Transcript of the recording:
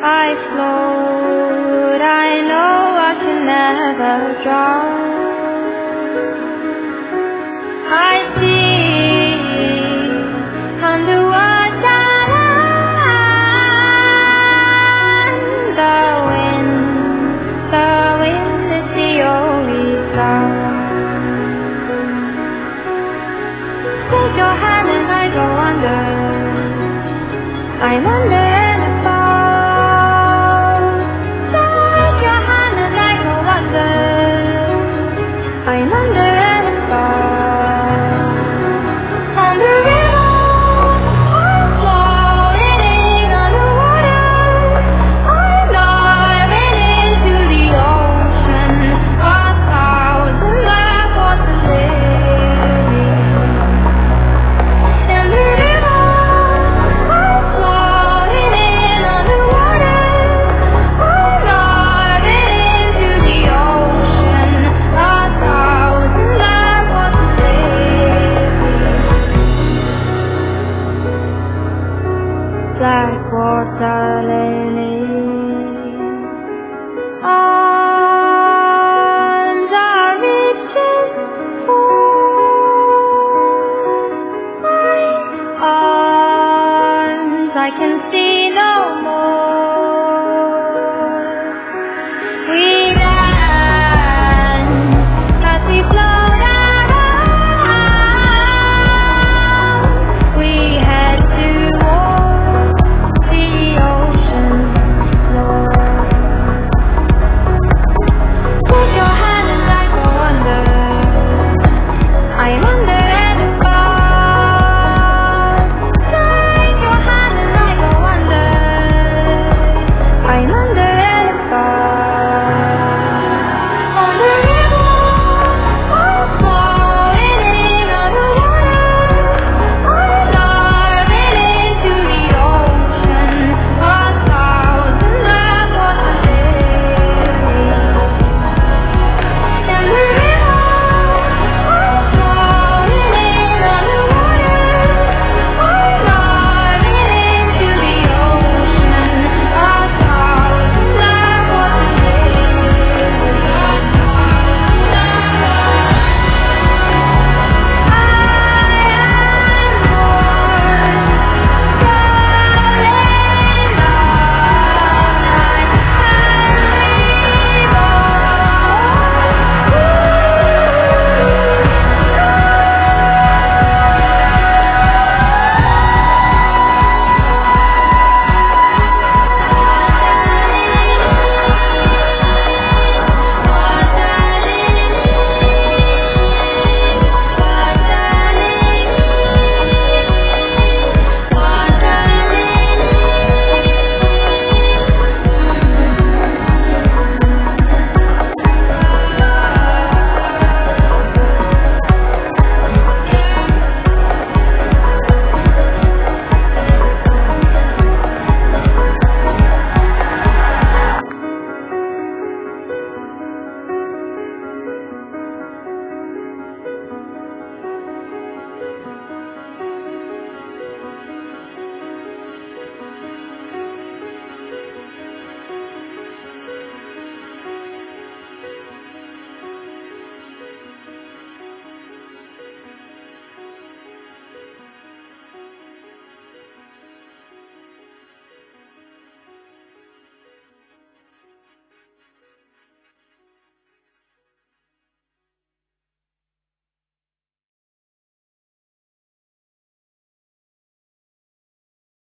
I float, I know I can never drown. I see underwater land. The wind is the only sound. Take your hand and I go under. I'm under and above. Take your hand and I go under. I'm under and above. On the river, I'm floating on the water. I'm diving into the ocean. 1,000 life for the living. In the river, I'm floating in on the water. I'm diving into the ocean. 1,000 life for the living. Black water.